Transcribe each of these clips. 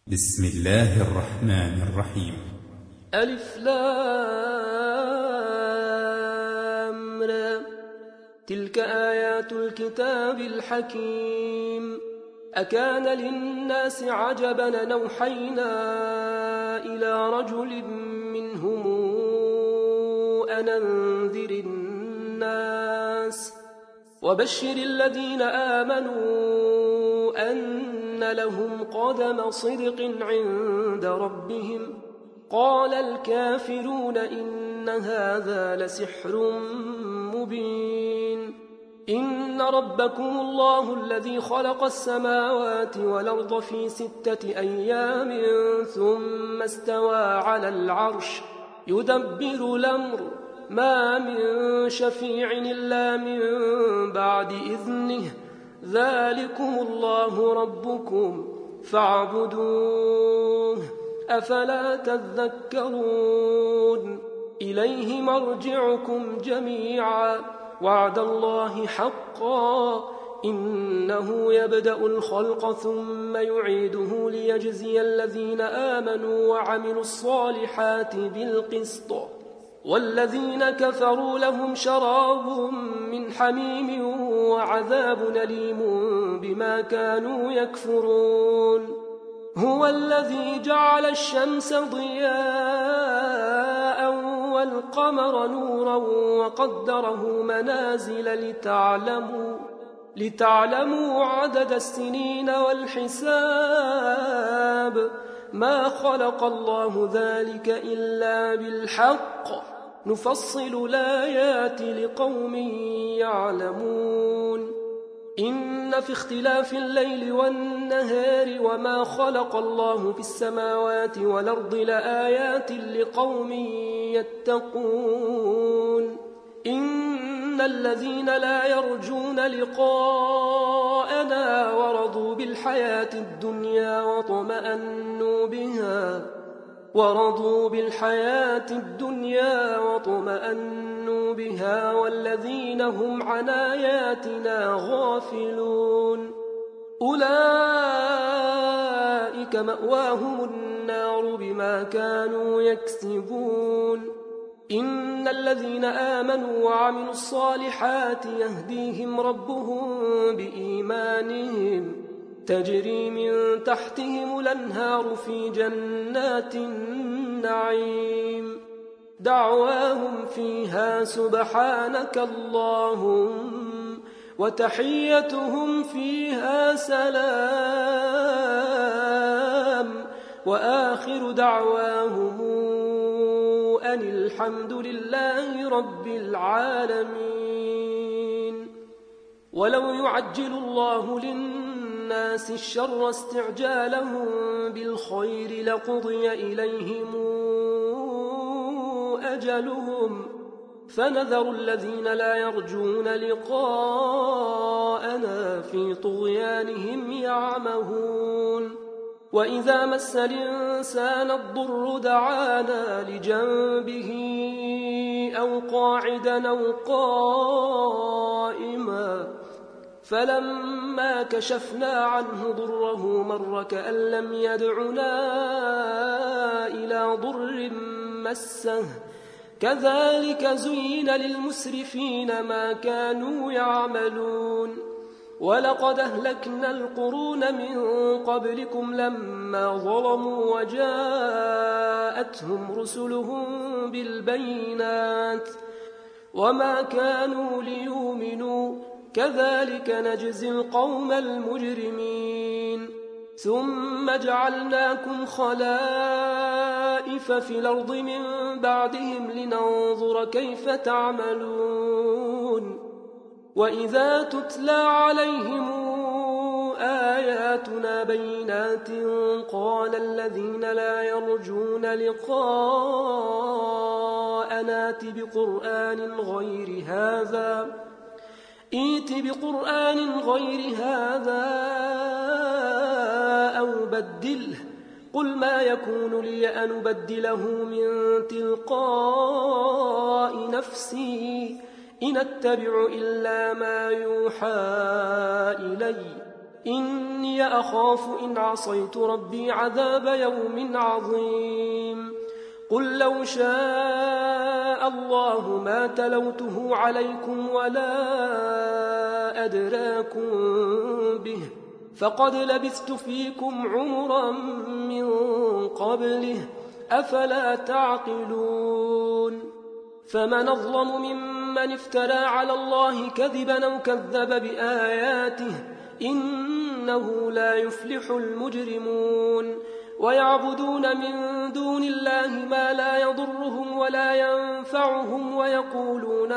بسم الله الرحمن الرحيم. ألف لام را. تلك آيات الكتاب الحكيم. أكان للناس عجبا أن أوحينا إلى رجل منهم أن أنذر الناس وبشر الذين آمنوا أن لهم قدم صدق عند ربهم. قال الكافرون إن هذا لسحر مبين. إن ربكم الله الذي خلق السماوات والأرض في 6 أيام ثم استوى على العرش يدبر الأمر ما من شفيع إلا من بعد إذنه ذلكم الله ربكم فاعبدوه أفلا تذكرون. إليه مرجعكم جميعا وعد الله حقا إنه يبدأ الخلق ثم يعيده ليجزي الذين آمنوا وعملوا الصالحات بالقسط والذين كفروا لهم شراب من حميم وعذاب أليم بما كانوا يكفرون. هو الذي جعل الشمس ضياء والقمر نورا وقدره منازل لتعلموا عدد السنين والحساب ما خلق الله ذلك إلا بالحق نفصل الآيات لقوم يعلمون. إن في اختلاف الليل والنهار وما خلق الله في السماوات والأرض لآيات لقوم يتقون. إن الذين لا يرجون لقاءنا ورضوا بالحياة الدنيا واطمأنوا بها والذين هم عن آياتنا غافلون أولئك مأواهم النار بما كانوا يكسبون. إن الذين آمنوا وعملوا الصالحات يهديهم ربهم بإيمانهم تجري من تحتهم الأنهار في جنات النعيم دعواهم فيها سبحانك اللهم وتحيتهم فيها سلام وآخر دعواهم أن الحمد لله رب العالمين. ولو يعجل الله للناس الشر استعجالهم بالخير لقضي إليهم أجلهم فنذر الذين لا يرجون لقاءنا في طغيانهم يعمهون. وإذا مس الإنسان الضر دعانا لجنبه أو قاعدا أو قائما فلما كشفنا عنه ضره مر كأن لم يدعنا إلى ضر مسه كذلك زين للمسرفين ما كانوا يعملون. ولقد أهلكنا القرون من قبلكم لما ظلموا وجاءتهم رسلهم بالبينات وما كانوا ليؤمنوا كذلك نجزي القوم المجرمين. ثم جعلناكم خلائف في الأرض من بعدهم لننظر كيف تعملون. وإذا تتلى عليهم آياتنا بينات قال الذين لا يرجون لقاءنا ائت بقرآن غير هذا أو بدله قل ما يكون لي أن أبدله من تلقاء نفسي إن أتبع إلا ما يوحى إلي إني أخاف إن عصيت ربي عذاب يوم عظيم قل لو شاء الله ما تلوته عليكم ولا أدراكم به فقد لبثت فيكم عمرا من قبله أفلا تعقلون فمن أظلم ممن افترى على الله كذبا أو كذب بآياته إنه لا يفلح المجرمون ويعبدون من دون الله ما لا يضرهم ولا ينفعهم ويقولون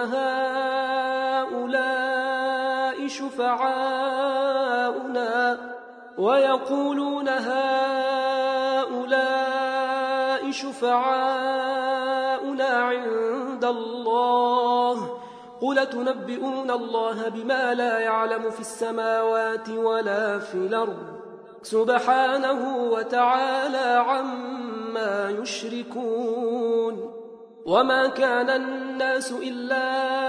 هؤلاء شفعاؤنا عند الله قل تنبئون الله بما لا يعلم في السماوات ولا في الأرض سبحانه وتعالى عما يشركون وما كان الناس إلا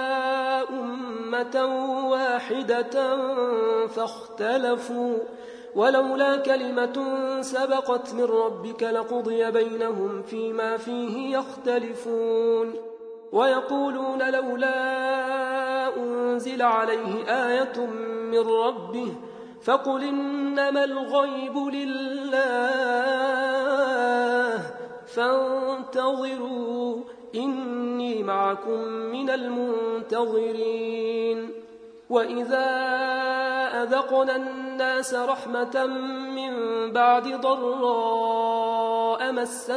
أمة واحدة فاختلفوا ولولا كلمة سبقت من ربك لقضي بينهم فيما فيه يختلفون ويقولون لولا أنزل عليه آية من ربه فقل إنما الغيب لله فانتظروا إني معكم من المنتظرين وإذا أذقنا الناس رحمة من بعد ضراء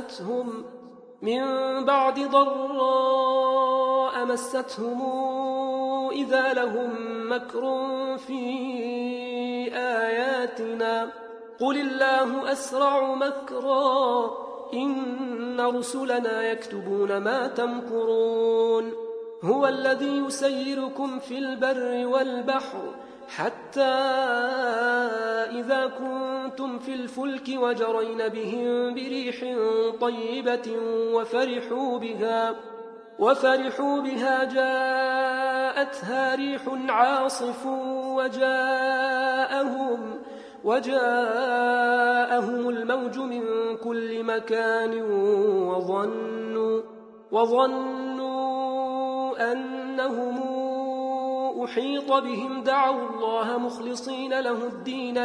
مستهم إذا لهم مكر في آياتنا قل الله أسرع مكرا إن رسلنا يكتبون ما تمكرون هو الذي يسيركم في البر والبحر حتى إذا كنتم في الفلك وجرين بهم بريح طيبة وفرحوا بها جاءتها ريح عاصف وجاءهم الموج من كل مكان وظنوا أنهم أحيط بهم دعوا الله مخلصين له الدين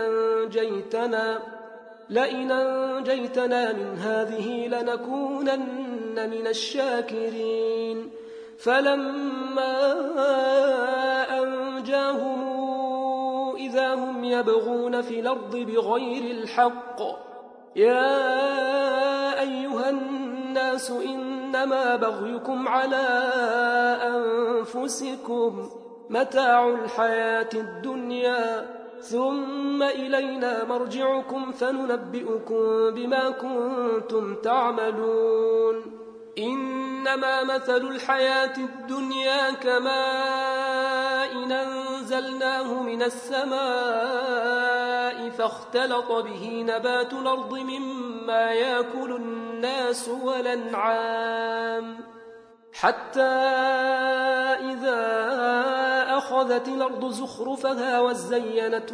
لئن أنجيتنا من هذه لنكونن من الشاكرين فلما أنجاهم إذا هم يبغون في الأرض بغير الحق يا أيها الناس إنما بغيكم على أنفسكم متاع الحياة الدنيا ثم إلينا مرجعكم فننبئكم بما كنتم تعملون إنما مثل الحياة الدنيا كماء أنزلناه من السماء فاختلط به نبات الأرض مما يأكل الناس والأنعام حتى إذا أخذت الأرض زخرفها وزينت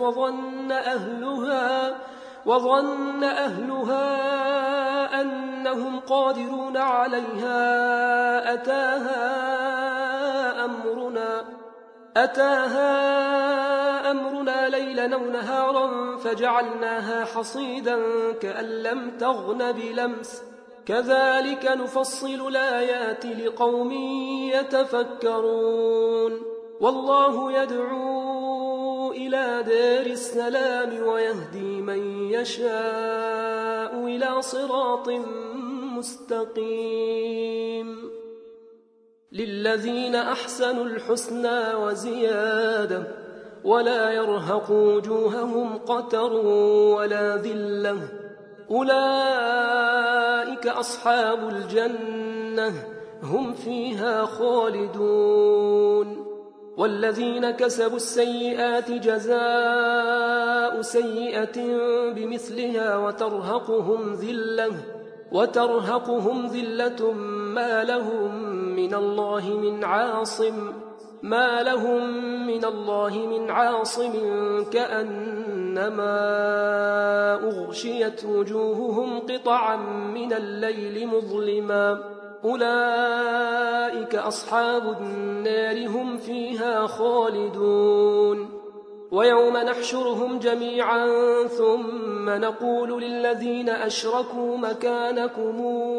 وظن أهلها أنهم قادرون عليها أتاها أمرنا ليلا أو نهارا فجعلناها حصيدا كأن لم تغن بلمس كذلك نفصل الآيات لقوم يتفكرون والله يدعو إلى دار السلام ويهدي من يشاء إلى صراط مستقيم للذين أحسنوا الحسنى وزيادة ولا يرهق وجوههم قتر ولا ذلة أولئك أصحاب الجنة هم فيها خالدون والذين كسبوا السيئات جزاء سيئة بمثلها وترهقهم ذلة ما لهم من الله من عاصم ما لهم من الله من عاصم كأنما أغشيت وجوههم قطعا من الليل مظلما أولئك أصحاب النار هم فيها خالدون ويوم نحشرهم جميعا ثم نقول للذين أشركوا مكانكم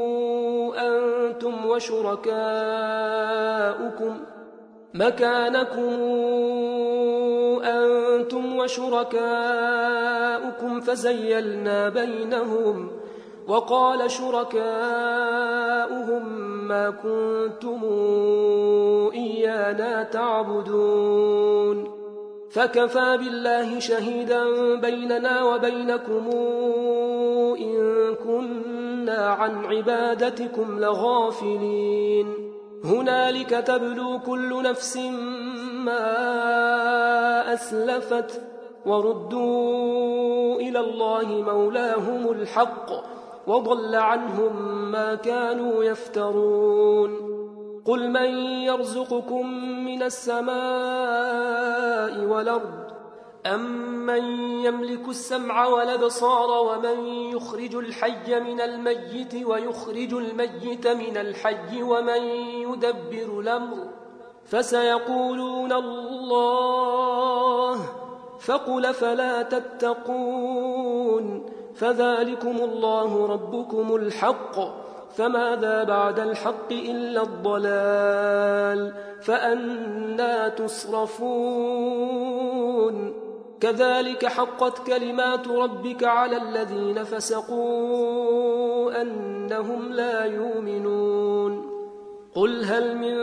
أنتم وشركاؤكم فزيلنا بينهم وقال شركاؤهم ما كنتم إيانا تعبدون فكفى بالله شهيدا بيننا وبينكم إن كنا عن عبادتكم لغافلين هنالك تبلو كل نفس ما أسلفت وردوا إلى الله مولاهم الحق وضل عنهم ما كانوا يفترون قل من يرزقكم من السماء والأرض أمن يملك السمع والأبصار ومن يخرج الحي من الميت ويخرج الميت من الحي ومن يدبر الأمر فسيقولون الله فقل فلا تتقون فذلكم الله ربكم الحق فماذا بعد الحق إلا الضلال فأنى تصرفون كذلك حقت كلمات ربك على الذين فسقوا أنهم لا يؤمنون قل هل من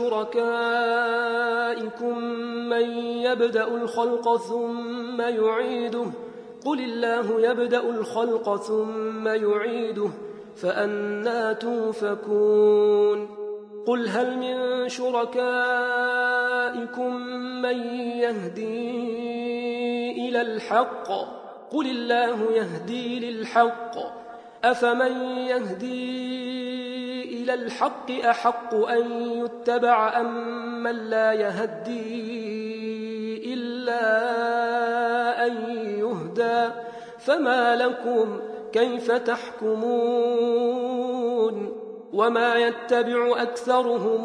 شركائكم من يبدأ الخلق ثم يعيده قل الله يبدأ الخلق ثم يعيده فأنى توفكون قل هل من شركائكم من يهدي إلى الحق قل الله يهدي للحق أفمن يهدي إلى الحق أحق أن يتبع أم من لا يهدي إلا أن يهدى فما لكم كيف تحكمون وما يتبع أكثرهم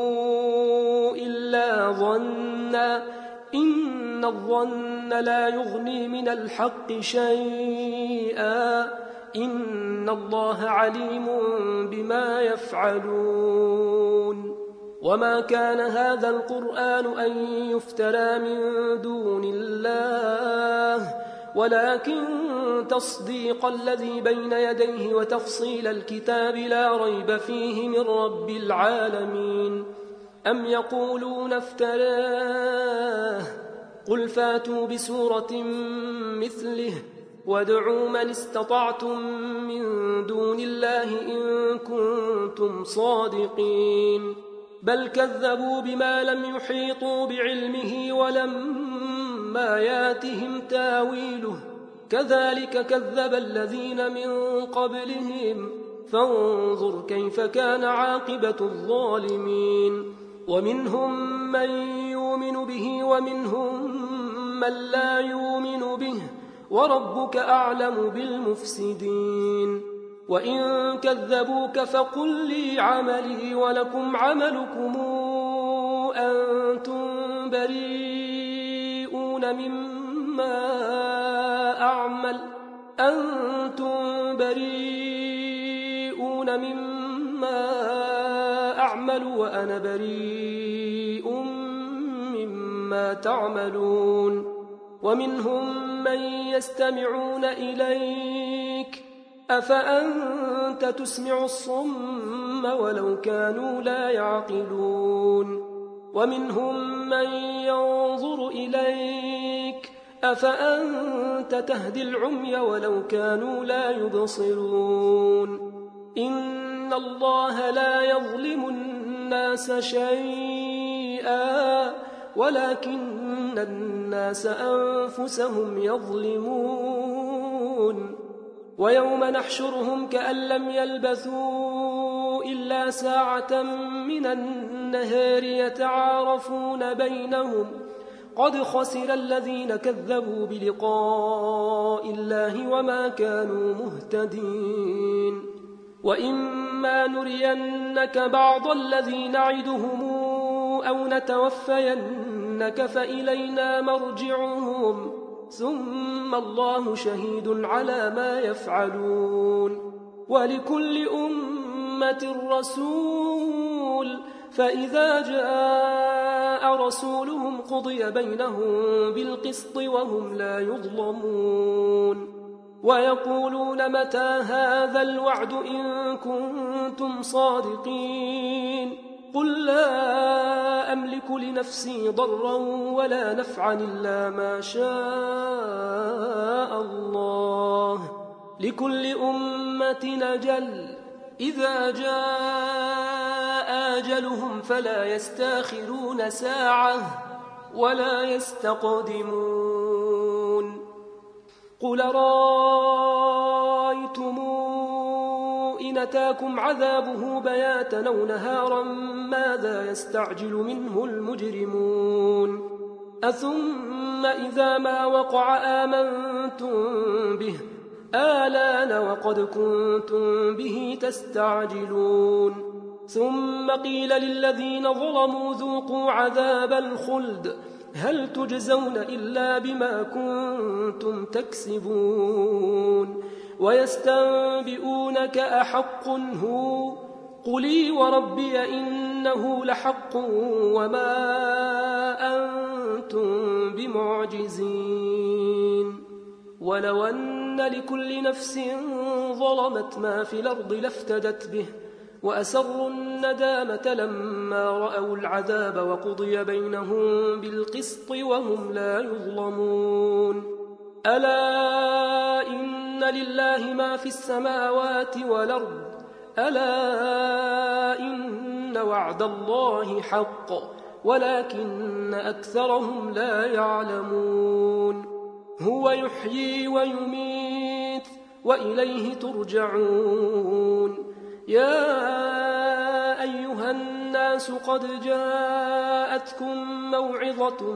إلا ظنا إن الظن لا يغني من الحق شيئا إن الله عليم بما يفعلون وما كان هذا القرآن أن يفترى من دون الله ولكن تصديق الذي بين يديه وتفصيل الكتاب لا ريب فيه من رب العالمين أم يقولون افتراه قل فاتوا بسورة مثله وادعوا من استطعتم من دون الله إن كنتم صادقين بل كذبوا بما لم يحيطوا بعلمه ولما ياتهم تاويله كذلك كذب الذين من قبلهم فانظر كيف كان عاقبة الظالمين ومنهم من يؤمن به ومنهم من لا يؤمن به وربك أعلم بالمفسدين وإن كذبوك فقل لي عملي ولكم عملكم أنتم بريئون مما أعمل وأنا بريء مما تعملون ومنهم من يستمعون إليك أفأنت تسمع الصم ولو كانوا لا يعقلون ومنهم من ينظر إليك أفأنت تهدي العمي ولو كانوا لا يبصرون إن الله لا يظلم الناس شيئا ولكن الناس أنفسهم يظلمون ويوم نحشرهم كأن لم يلبثوا إلا ساعة من النهار والنهار يتعارفون بينهم قد خسر الذين كذبوا بلقاء الله وما كانوا مهتدين وإما نرينك بعض الذي نعدهم أو نتوفينك فإلينا مرجعهم ثم الله شهيد على ما يفعلون ولكل أمة رسول فإذا جاء رسولهم قضي بينهم بالقسط وهم لا يظلمون ويقولون متى هذا الوعد إن كنتم صادقين قل لا أملك لنفسي ضرا ولا نفعا إلا ما شاء الله لكل أمة أجل إذا جاء أجلهم فلا يستاخرون ساعة ولا يستقدمون قل رأيتم إن أتاكم عذابه بياتا أو نهارا ماذا يستعجل منه المجرمون أثم إذا ما وقع آمنتم به آلان وقد كنتم به تستعجلون ثم قيل للذين ظلموا ذوقوا عذاب الخلد هل تجزون إلا بما كنتم تكسبون ويستنبئونك أحق هو قلي وربي إنه لحق وما أنتم بمعجزين ولو أن لكل نفس ظلمت ما في الأرض لافتدت به وأسروا الندامة لما رأوا العذاب وقضي بينهم بالقسط وهم لا يظلمون ألا إن لله ما في السماوات والأرض ألا إن وعد الله حق ولكن أكثرهم لا يعلمون هو يحيي ويميت وإليه ترجعون يا أيها الناس قد جاءتكم موعظة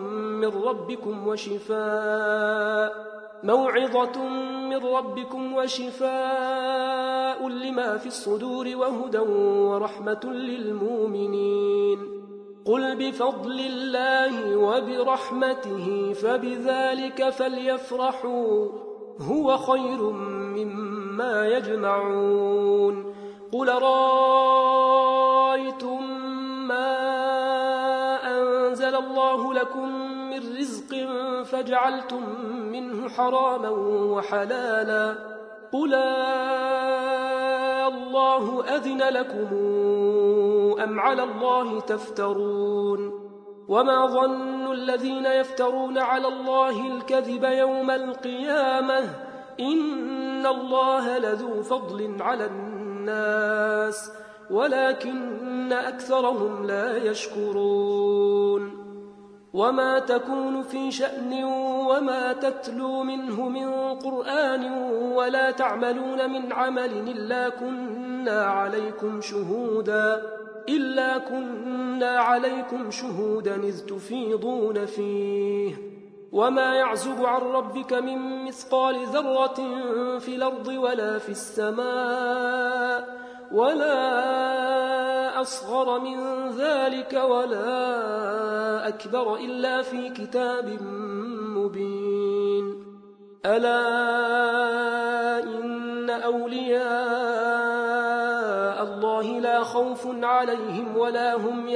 من ربكم وشفاء لما في الصدور وهدى ورحمة للمؤمنين قل بفضل الله وبرحمته فبذلك فليفرحوا هو خير مما يجمعون قل رأيتم ما أنزل الله لكم من رزق فجعلتم منه حراما وحلالا قل الله أذن لكم أم على الله تفترون وما ظن الذين يفترون على الله الكذب يوم القيامة إن الله لذو فضل على الناس ولكن أكثرهم لا يشكرون وما تكون في شأن وما تتلو منه من قرآن ولا تعملون من عمل إلا كنا عليكم شهودا إذ تفيضون فيه وما يعزب عن ربك من مثقال ذرة في الأرض ولا في السماء ولا أصغر من ذلك ولا أكبر إلا في كتاب مبين ألا إن أولياء الله لا خوف عليهم ولا هم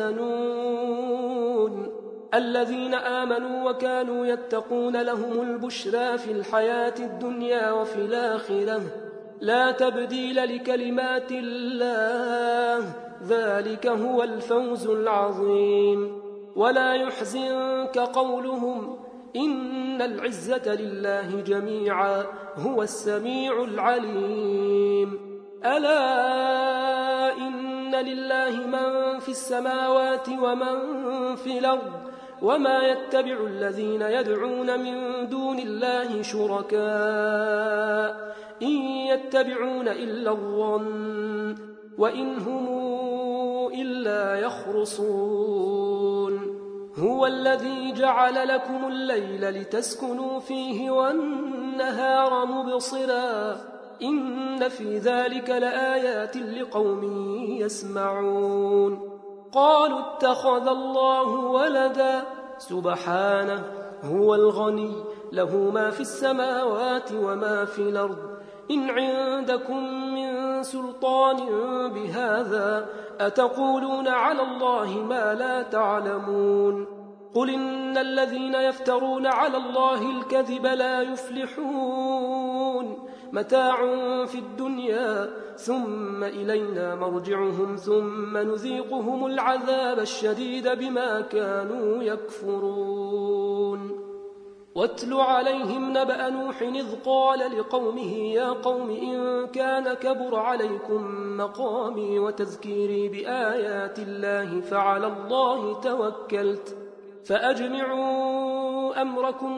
يحزنون الذين آمنوا وكانوا يتقون لهم البشرى في الحياة الدنيا وفي الآخرة لا تبديل لكلمات الله ذلك هو الفوز العظيم ولا يحزنك قولهم إن العزة لله جميعا هو السميع العليم ألا إن لله من في السماوات ومن في الأرض وما يتبع الذين يدعون من دون الله شركاء إن يتبعون إلا الظن وإن هم إلا يخرصون هو الذي جعل لكم الليل لتسكنوا فيه والنهار مبصرا إن في ذلك لآيات لقوم يسمعون قالوا اتخذ الله ولدا سبحانه هو الغني له ما في السماوات وما في الأرض إن عندكم من سلطان بهذا أتقولون على الله ما لا تعلمون قل إن الذين يفترون على الله الكذب لا يفلحون متاع في الدنيا ثم إلينا مرجعهم ثم نذيقهم العذاب الشديد بما كانوا يكفرون واتل عليهم نبأ نوح إذ قال لقومه يا قوم إن كان كبر عليكم مقامي وتذكيري بآيات الله فعلى الله توكلت فأجمعوا أمركم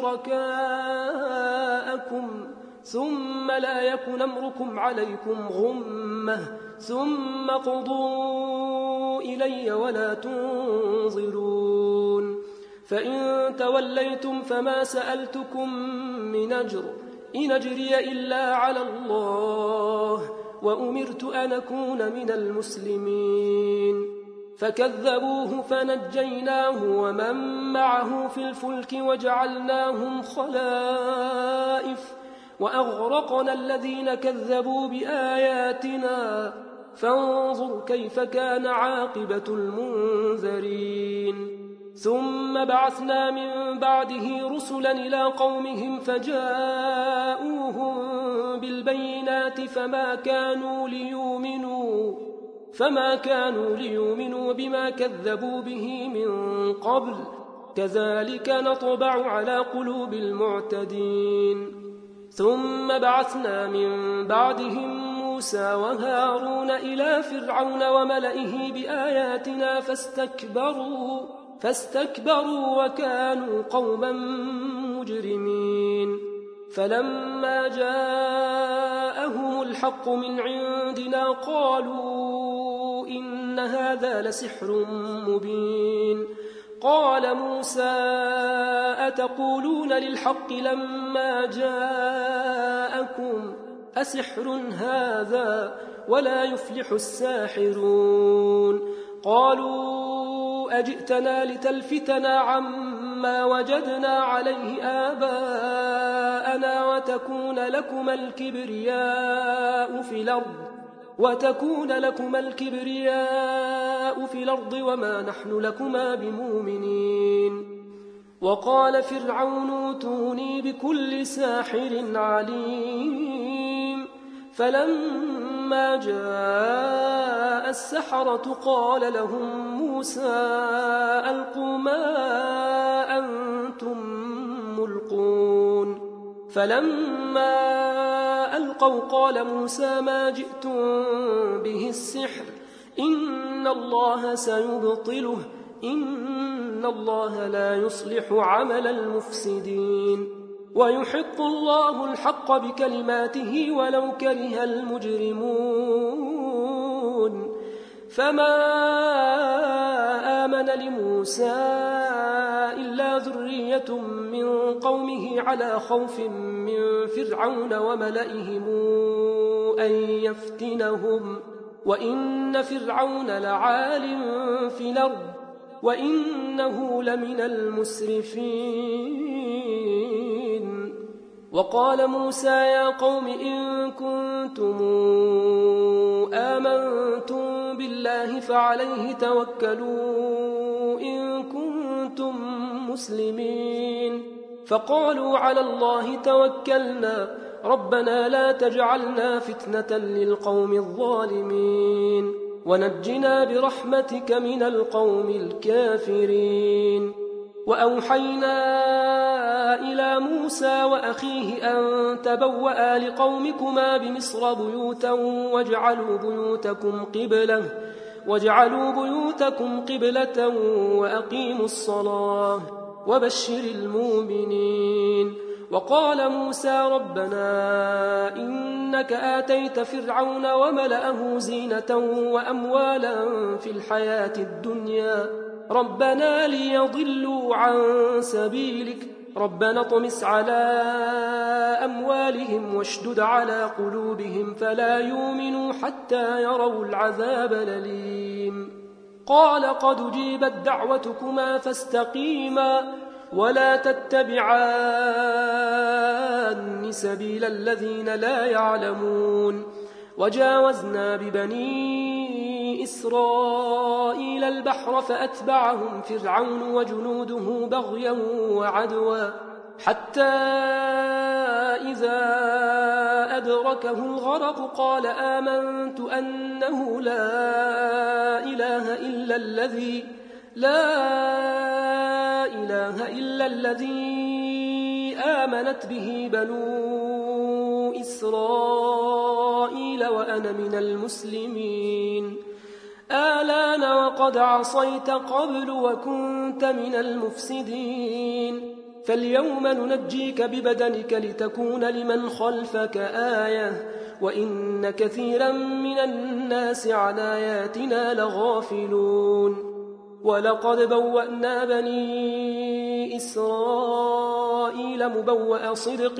وشركاءكم ثم لا يكن أمركم عليكم غمة ثم قضوا إلي ولا تنظرون فإن توليتم فما سألتكم من أجر إن أجري إلا على الله وأمرت أن أكون من المسلمين فكذبوه فنجيناه ومن معه في الفلك وجعلناهم خلائف وأغرقنا الذين كذبوا بآياتنا فانظر كيف كان عاقبة المنذرين ثم بعثنا من بعده رسلا إلى قومهم فجاءوهم بالبينات فما كانوا ليؤمنوا بما كذبوا به من قبل كذلك نطبع على قلوب المعتدين ثم بعثنا من بعدهم موسى وهارون إلى فرعون وملئه بآياتنا فاستكبروا وكانوا قوما مجرمين فلما جاءهم الحق من عندنا قالوا إن هذا لسحر مبين قال موسى أتقولون للحق لما جاءكم أسحر هذا ولا يفلح الساحرون قالوا أجئتنا لتلفتنا عما وجدنا عليه آباءنا وتكون لكما الكبرياء في الأرض وما نحن لكما بمؤمنين وقال فرعون ائتوني بكل ساحر عليم فلما جاء السحرة قال لهم موسى ألقوا ما أنتم ملقون فلما ألقوا قال موسى ما جئتم به السحر إن الله سيبطله إن الله لا يصلح عمل المفسدين ويحق الله الحق بكلماته ولو كره المجرمون فما آمن لموسى إلا ذرية من قومه على خوف من فرعون وملئهم أن يفتنهم وإن فرعون لعال في الأرض وإنه لمن المسرفين وقال موسى يا قوم إن كنتم آمنتم بالله فعليه توكلوا إن كنتم مسلمين فقالوا على الله توكلنا ربنا لا تجعلنا فتنة للقوم الظالمين ونجنا برحمتك من القوم الكافرين وأوحينا إلى موسى وأخيه أن تبوأ لقومكما بمصر بيوتا واجعلوا بيوتكم قبلة وأقيموا الصلاة وبشر المؤمنين وقال موسى ربنا إنك آتيت فرعون وملأه زينة وأموالا في الحياة الدنيا ربنا ليضلوا عن سبيلك ربنا اطمس على أموالهم واشدد على قلوبهم فلا يؤمنوا حتى يروا العذاب الأليم قال قد أجيبت دعوتكما فاستقيما ولا تتبعان سبيل الذين لا يعلمون وجاوزنا ببني إسرائيل البحر فأتبعهم فرعون وجنوده بغيا وعدوا حتى إذا أدركه الغرق قال آمنت أنه لا إله إلا الذي آمنت به بنو إسرائيل وأنا من المسلمين آلان وقد عصيت قبل وكنت من المفسدين فاليوم ننجيك ببدنك لتكون لمن خلفك آية وإن كثيرا من الناس عن آياتنا لغافلون ولقد بوأنا بني إسرائيل مبوأ صدق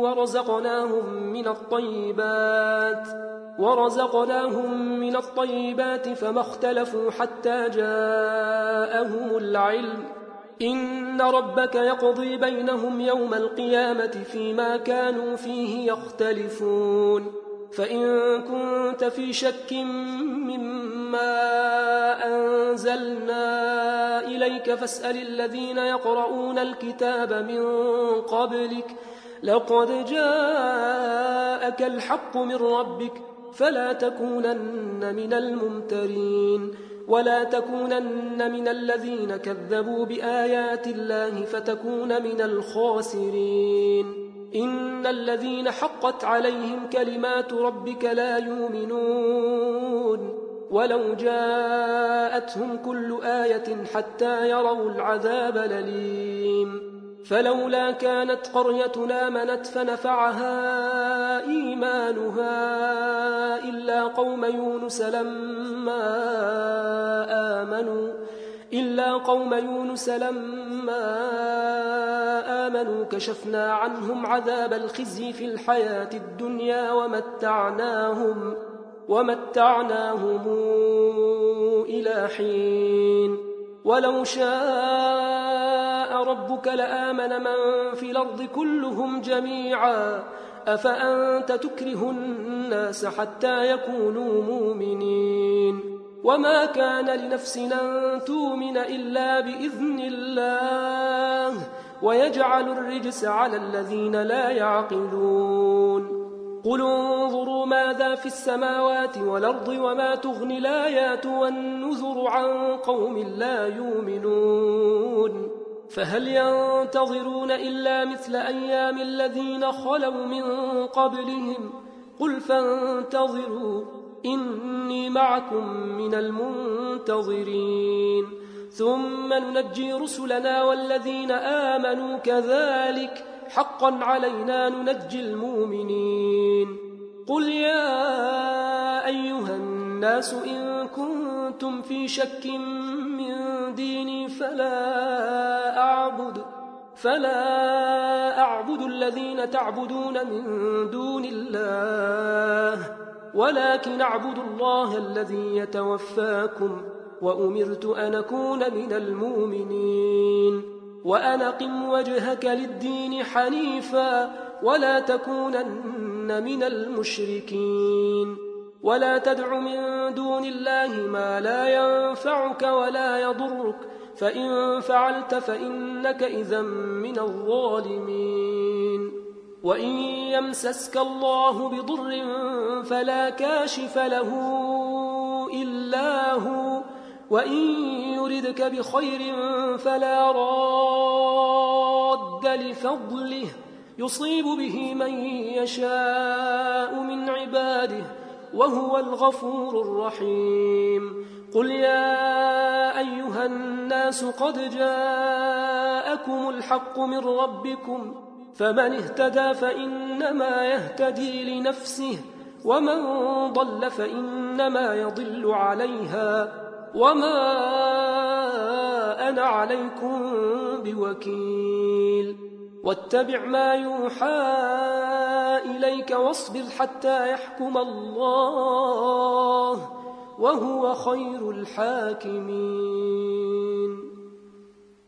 ورزقناهم من الطيبات فما اختلفوا حتى جاءهم العلم إن ربك يقضي بينهم يوم القيامة فيما كانوا فيه يختلفون فإن كنت في شك مما أنزلنا إليك فاسأل الذين يقرؤون الكتاب من قبلك لقد جاءك الحق من ربك فلا تكونن من الممترين ولا تكونن من الذين كذبوا بآيات الله فتكون من الخاسرين إن الذين حقت عليهم كلمات ربك لا يؤمنون ولو جاءتهم كل آية حتى يروا العذاب الأليم فلولا كانت قرية آمنت فنفعها إيمانها إلا قوم يونس لما آمنوا كشفنا عنهم عذاب الخزي في الحياة الدنيا ومتعناهم إلى حين ولو شاء ربك لآمن من في الأرض كلهم جميعا أفأنت تكره الناس حتى يكونوا مؤمنين وما كان لنفس أن تؤمن إلا بإذن الله ويجعل الرجس على الذين لا يعقلون قل انظروا ماذا في السماوات والأرض وما تغني الآيات والنذر عن قوم لا يؤمنون فهل ينتظرون إلا مثل أيام الذين خلوا من قبلهم قل فانتظروا إني معكم من المنتظرين ثم ننجي رسلنا والذين آمنوا كذلك حقا علينا ننجي المؤمنين قل يا أيها الناس إن كنتم في شك من ديني فلا أعبد الذين تعبدون من دون الله ولكن أعبد الله الذي يتوفاكم وأمرت أن أكون من المؤمنين وأن أقم وجهك للدين حنيفا ولا تكونن من المشركين ولا تدع من دون الله ما لا ينفعك ولا يضرك فإن فعلت فإنك إذا من الظالمين وإن يمسسك الله بضر فلا كاشف له إلا هو وإن يردك بخير فلا راد لفضله يصيب به من يشاء من عباده وهو الغفور الرحيم قل يا أيها الناس قد جاءكم الحق من ربكم فمن اهتدى فإنما يهتدي لنفسه ومن ضل فإنما يضل عليها وما أنا عليكم بوكيل واتبع ما يوحى إليك واصبر حتى يحكم الله وهو خير الحاكمين